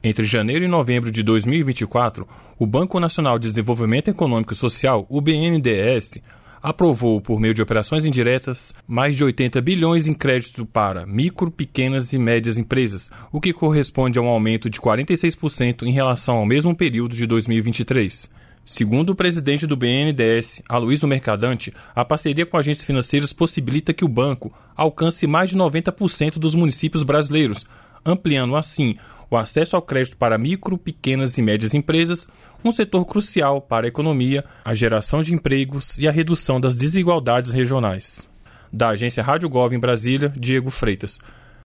Entre janeiro e novembro de 2024, o Banco Nacional de Desenvolvimento Econômico e Social, o BNDES, aprovou, por meio de operações indiretas, mais de 80 bilhões em crédito para micro, pequenas e médias empresas, o que corresponde a um aumento de 46% em relação ao mesmo período de 2023. Segundo o presidente do BNDES, Aloysio Mercadante, a parceria com agências financeiras possibilita que o banco alcance mais de 90% dos municípios brasileiros, ampliando assim o acesso ao crédito para micro, pequenas e médias empresas, um setor crucial para a economia, a geração de empregos e a redução das desigualdades regionais. Da agência Rádio Gov em Brasília, Diego Freitas.